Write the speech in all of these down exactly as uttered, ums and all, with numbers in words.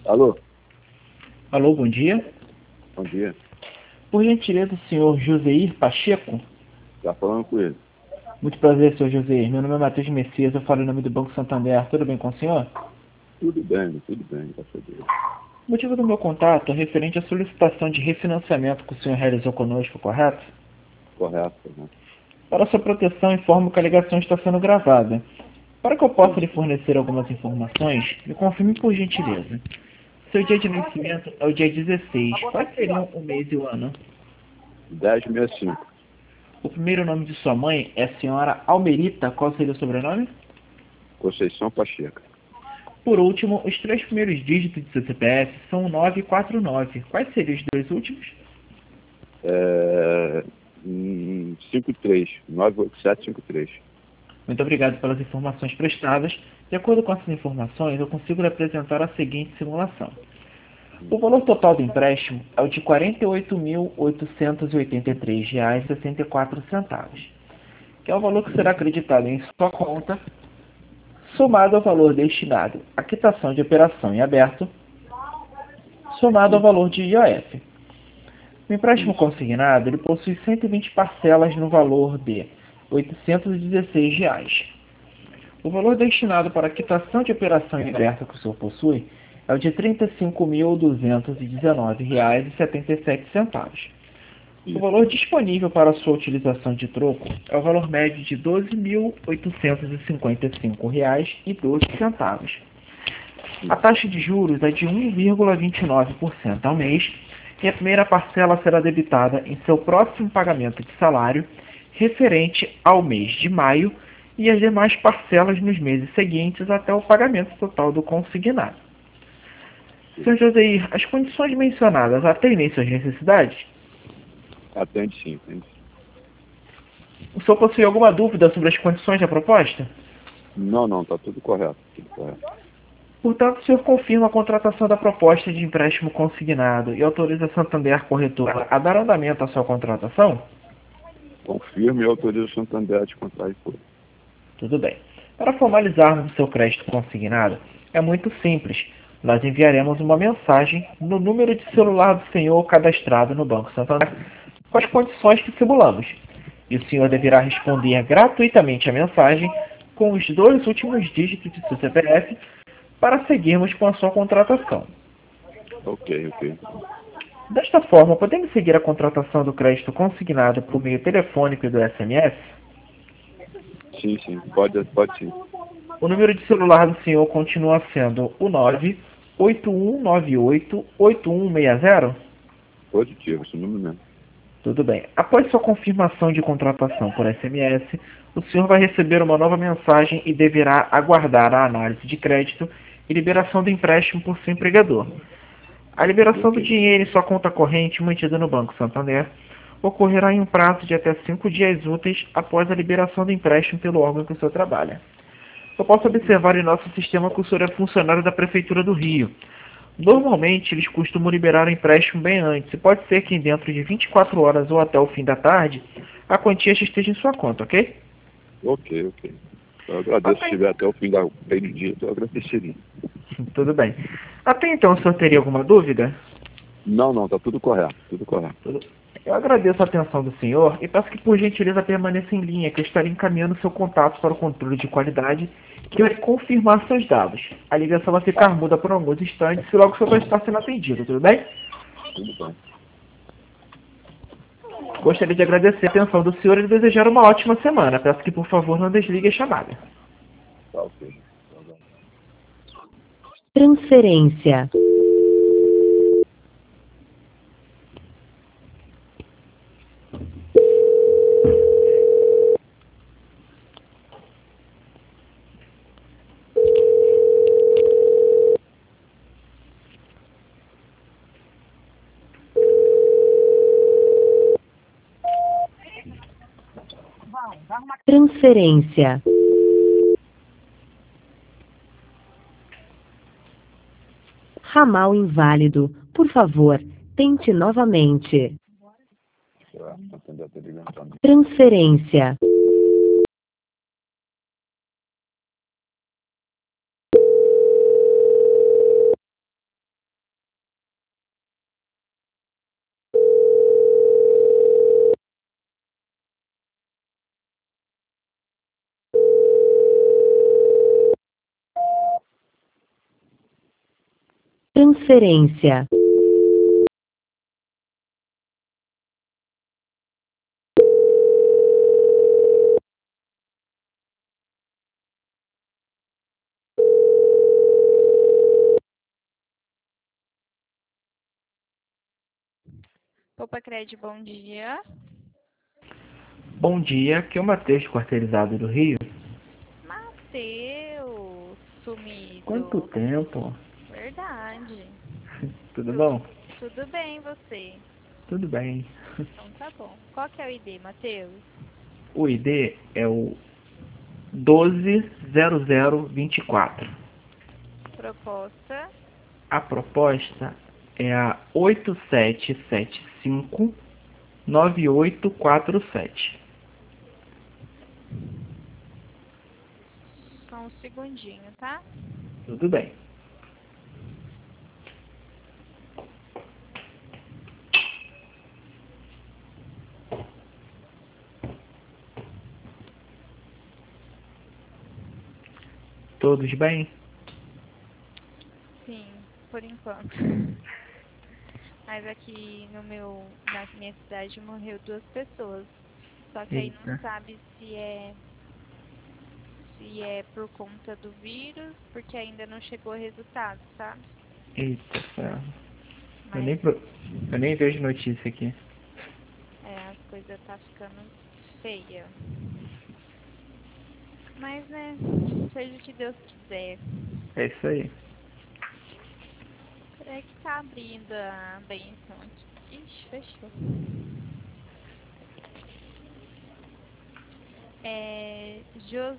Alô, Alô, bom dia. bom dia. Por gentileza, o senhor Joseir Pacheco? Tá falando com ele. Muito prazer, senhor Joseir. Meu nome é Matheus Messias, eu falo em nome do Banco Santander. Tudo bem com o senhor? Tudo bem, tudo bem, graças a Deus. O motivo do meu contato é referente à solicitação de refinanciamento que o senhor realizou conosco, correto? Correto, né? Para sua proteção, informo que a ligação está sendo gravada. Para que eu possa lhe fornecer algumas informações, me confirme por gentileza. Seu dia de nascimento é o dia dezesseis. Quais seriam o mês e o ano? dez sessenta e cinco. O primeiro nome de sua mãe é a senhora Almerita. Qual seria o sobrenome? Conceição Pacheco. Por último, os três primeiros dígitos de seu C P F são nove quatro nove. Quais seriam os dois últimos? É... hum, cinquenta e três, nove oito sete cinquenta e três. Muito obrigado pelas informações prestadas. De acordo com essas informações, eu consigo lhe apresentar a seguinte simulação. O valor total do empréstimo é o de quarenta e oito mil oitocentos e oitenta e três reais e sessenta e quatro centavos, que é o valor que será acreditado em sua conta, somado ao valor destinado à quitação de operação em aberto, somado ao valor de I O F. O empréstimo Isso. consignado ele possui cento e vinte parcelas no valor de oitocentos e dezesseis reais. O valor destinado para a quitação de operação em aberto que o senhor possui é o de trinta e cinco mil duzentos e dezenove reais e setenta e sete centavos. O Isso. valor disponível para a sua utilização de troco é o valor médio de doze mil oitocentos e cinquenta e cinco reais e doze centavos. A taxa de juros é de um vírgula vinte e nove por cento ao mês e a primeira parcela será debitada em seu próximo pagamento de salário referente ao mês de maio e as demais parcelas nos meses seguintes até o pagamento total do consignado. senhor Joseir, as condições mencionadas atendem suas necessidades? Atende sim, atende sim. O senhor possui alguma dúvida sobre as condições da proposta? Não, não, tá tudo correto, tudo correto. Portanto, o senhor confirma a contratação da proposta de empréstimo consignado e autoriza a Santander Corretora a dar andamento à sua contratação? Confirme e autoriza o Santander de contar e tudo. Tudo bem. Para formalizarmos o seu crédito consignado, é muito simples. Nós enviaremos uma mensagem no número de celular do senhor cadastrado no Banco Santander com as condições que simulamos. E o senhor deverá responder gratuitamente a mensagem com os dois últimos dígitos de seu C P F para seguirmos com a sua contratação. Ok, ok. Desta forma, podemos seguir a contratação do crédito consignado por meio telefônico e do S M S? Sim, sim, pode, pode sim. O número de celular do senhor continua sendo o nove oito um nove oito oito um seis zero? Positivo, esse número mesmo. Tudo bem. Após sua confirmação de contratação por S M S, o senhor vai receber uma nova mensagem e deverá aguardar a análise de crédito e liberação do empréstimo por seu empregador. A liberação do Ok. dinheiro em sua conta corrente mantida no Banco Santander ocorrerá em um prazo de até cinco dias úteis após a liberação do empréstimo pelo órgão que o senhor trabalha. Eu posso observar em nosso sistema que o senhor é funcionário da Prefeitura do Rio. Normalmente, eles costumam liberar o empréstimo bem antes, e pode ser que dentro de vinte e quatro horas ou até o fim da tarde, a quantia já esteja em sua conta, ok? Ok, ok. Eu agradeço, se estiver até o fim da fim do dia, eu agradeceria. Tudo bem. Até então, o senhor teria alguma dúvida? Não, não, tá tudo correto, tudo correto. Tudo- Eu agradeço a atenção do senhor e peço que, por gentileza, permaneça em linha, que eu estarei encaminhando seu contato para o controle de qualidade, que vai confirmar seus dados. A ligação vai ficar muda por alguns instantes e logo o senhor vai estar sendo atendido, tudo bem? Tudo bem. Gostaria de agradecer a atenção do senhor e desejar uma ótima semana. Peço que, por favor, não desligue a chamada. Tá ok. Tá bom. Transferência. Transferência. Ramal inválido. Por favor, tente novamente. Tá, Santander tá ligando pra mim. Transferência. Transferência. Popacred, bom dia. Bom dia, aqui é o Matheus, quarteirizado do Rio. Mateus, Quanto sumido. tempo? Verdade. Tudo Tudo, bom? tudo bem, você? Tudo bem. Então tá bom. Qual que é o I D, Mateus? O I D é o doze zero zero vinte e quatro. Proposta. A proposta é a oito sete sete cinco nove oito quatro sete. Só um segundinho, tá? Tudo bem. Todos bem? Sim, por enquanto. Mas aqui no meu, na minha cidade morreu duas pessoas. Só que aí não Eita, sabe se é se é por conta do vírus, porque ainda não chegou o resultado, sabe? eita, ferro. Eu Mas nem, pro- eu nem vejo notícia aqui. é, as coisas tá ficando feia. Mas, né, seja o que Deus quiser. É isso aí. É que tá abrindo a benção aqui. Ixi, fechou. É, Jos,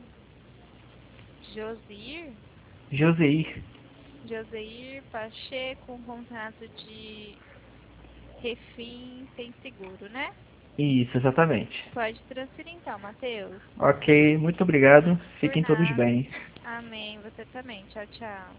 Josir, Joseir. Joseir Pacheco, um contrato de refim sem seguro, né? Isso, exatamente. Pode transferir então, Matheus. Ok, muito obrigado. Por Fiquem todos nada. bem. Amém. Você também. Tchau, tchau.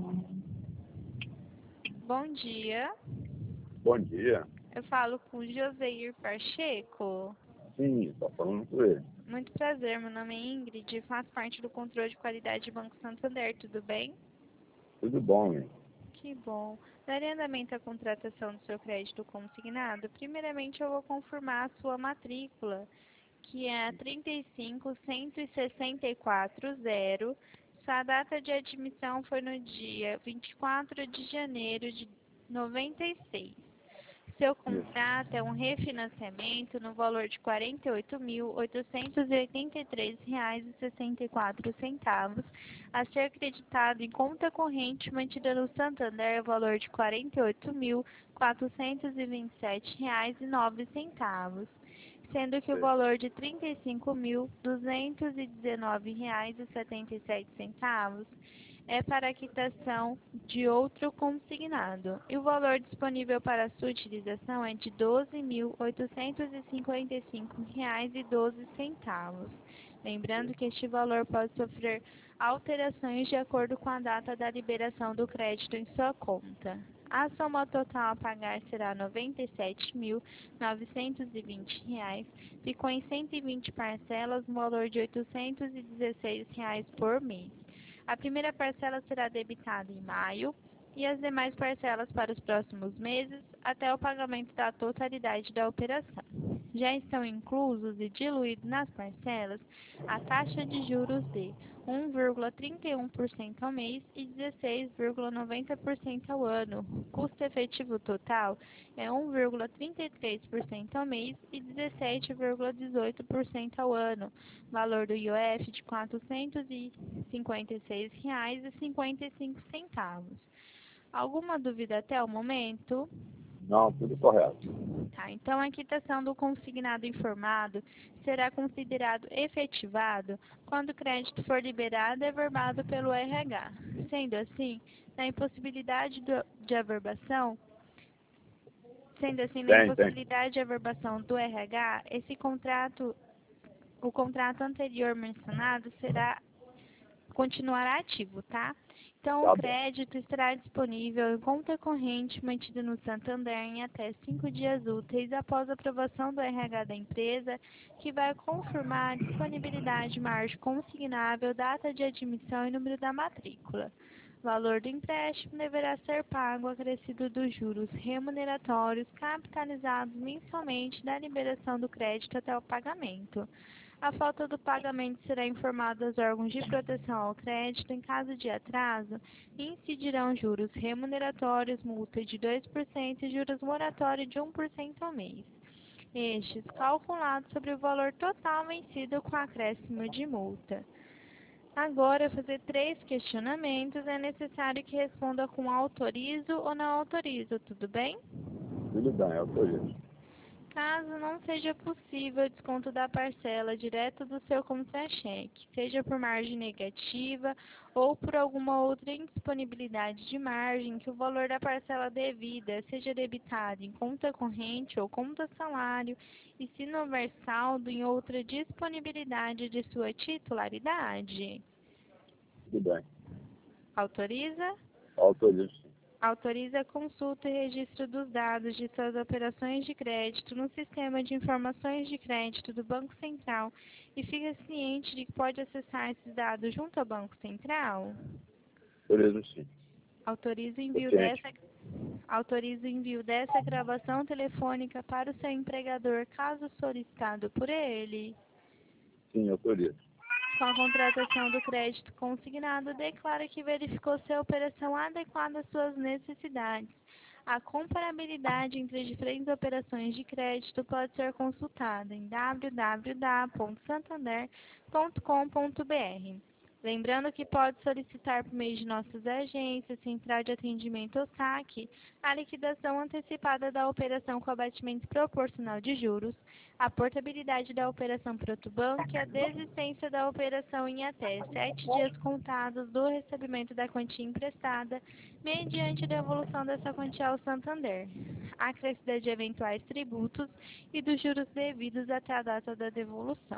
Bom dia. Bom dia. Eu falo com Joseir Pacheco. Sim, tá falando com ele. Muito prazer, meu nome é Ingrid, faço parte do controle de qualidade do Banco Santander, tudo bem? Tudo bom, hein? Que bom. Daria andamento à contratação do seu crédito consignado? Primeiramente, eu vou confirmar a sua matrícula, que é a trinta e cinco cento e sessenta e quatro zero. Sua data de admissão foi no dia vinte e quatro de janeiro de noventa e seis. Seu Isso. contrato é um refinanciamento no valor de quarenta e oito mil, oitocentos e oitenta e três reais e sessenta e quatro centavos, a ser creditado em conta corrente mantida no Santander, valor de quarenta e oito mil, quatrocentos e vinte e sete reais e nove centavos, sendo que o Sei. valor de trinta e cinco mil, duzentos e dezenove reais e setenta e sete centavos é para a quitação de outro consignado, e o valor disponível para sua utilização é de doze mil, oitocentos e cinquenta e cinco reais e doze centavos. Lembrando que este valor pode sofrer alterações de acordo com a data da liberação do crédito em sua conta. A soma total a pagar será noventa e sete mil, novecentos e vinte reais, ficou em cento e vinte parcelas no valor de oitocentos e dezesseis reais por mês. A primeira parcela será debitada em maio e as demais parcelas para os próximos meses até o pagamento da totalidade da operação. Já estão inclusos e diluídos nas parcelas a taxa de juros de um vírgula trinta e um por cento ao mês e dezesseis vírgula noventa por cento ao ano. O custo efetivo total é um vírgula trinta e três por cento ao mês e dezessete vírgula dezoito por cento ao ano. Valor do I O F de quatrocentos e cinquenta e seis reais e cinquenta e cinco centavos. Alguma dúvida até o momento? Não, tudo correto. Tá, então a quitação do consignado informado será considerado efetivado quando o crédito for liberado e averbado pelo R H. Sendo assim, na impossibilidade do- de averbação, sendo assim, na Tem, tem. impossibilidade de averbação do R H, esse contrato, o contrato anterior mencionado será continuará ativo, tá? Então, o Tá bom. crédito estará disponível em conta corrente mantida no Santander em até cinco dias úteis após a aprovação do R H da empresa, que vai confirmar a disponibilidade, margem consignável, data de admissão e número da matrícula. O valor do empréstimo deverá ser pago acrescido dos juros remuneratórios capitalizados mensalmente da liberação do crédito até o pagamento. A falta do pagamento será informada aos órgãos de proteção ao crédito. Em caso de atraso, incidirão juros remuneratórios, multa de dois por cento e juros moratórios de um por cento ao mês. Estes calculados sobre o valor total vencido com acréscimo de multa. Agora, fazer três questionamentos. É necessário que responda com autorizo ou não autorizo, tudo bem? Tudo bem, autorizo. Caso não seja possível o desconto da parcela direto do seu contra-cheque, seja por margem negativa ou por alguma outra indisponibilidade de margem, que o valor da parcela devida seja debitado em conta corrente ou conta salário e, se não houver saldo, em outra disponibilidade de sua titularidade. Tudo bem. Autoriza? Autorizo, sim. Autoriza a consulta e registro dos dados de suas operações de crédito no Sistema de Informações de Crédito do Banco Central e fica ciente de que pode acessar esses dados junto ao Banco Central? Autorizo, sim. Autoriza o envio Ciente. dessa, autoriza o envio dessa gravação telefônica para o seu empregador, caso solicitado por ele. Sim, autorizo. Com a contratação do crédito consignado, declara que verificou se a operação adequada às suas necessidades. A comparabilidade entre as diferentes operações de crédito pode ser consultada em w w w ponto santander ponto com ponto b r. Lembrando que pode solicitar por meio de nossas agências, Central de Atendimento ou saque, a liquidação antecipada da operação com abatimento proporcional de juros, a portabilidade da operação por outro banco e a desistência da operação em até sete dias contados do recebimento da quantia emprestada, mediante devolução dessa quantia ao Santander, acrescida de eventuais tributos e dos juros devidos até a data da devolução.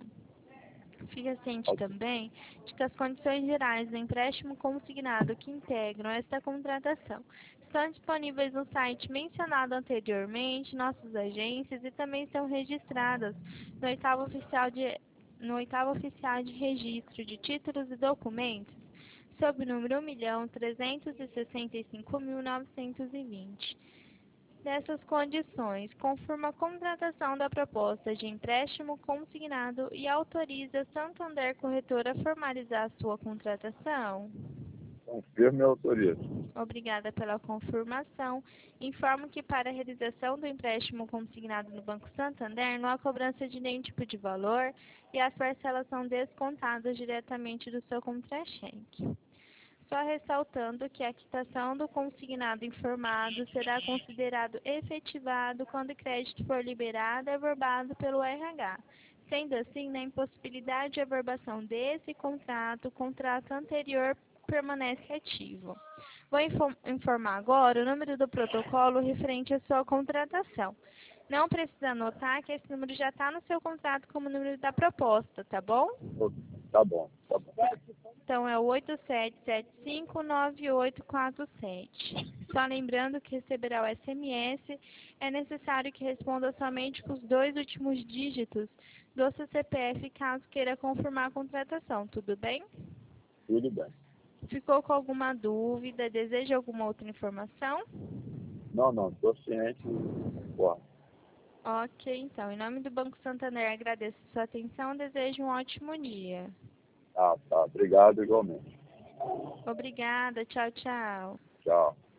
Fica ciente também de que as condições gerais do empréstimo consignado que integram esta contratação estão disponíveis no site mencionado anteriormente, nossas agências, e também estão registradas no oitavo oficial de, no oitavo oficial de registro de títulos e documentos, sob o número um milhão trezentos e sessenta e cinco mil novecentos e vinte. Dessas condições, confirma a contratação da proposta de empréstimo consignado e autoriza Santander Corretora a formalizar sua contratação? Confirmo e autorizo. Obrigada pela confirmação. Informo que para a realização do empréstimo consignado no Banco Santander não há cobrança de nenhum tipo de valor e as parcelas são descontadas diretamente do seu contra-cheque. Só ressaltando que a quitação do consignado informado será considerado efetivado quando o crédito for liberado e averbado pelo R H. Sendo assim, na impossibilidade de averbação desse contrato, o contrato anterior permanece ativo. Vou informar agora o número do protocolo referente à sua contratação. Não precisa anotar que esse número já está no seu contrato como número da proposta, tá bom? Tá bom, tá bom. Então, é o oito sete sete cinco nove oito quatro sete. Só lembrando que receberá o S M S, é necessário que responda somente com os dois últimos dígitos do seu C P F, caso queira confirmar a contratação, tudo bem? Tudo bem. Ficou com alguma dúvida? Deseja alguma outra informação? Não, não, estou ciente e concordo. Ok, então, em nome do Banco Santander, agradeço a sua atenção e desejo um ótimo dia. Tá, tá. Obrigado igualmente. Obrigada, tchau, tchau. Tchau.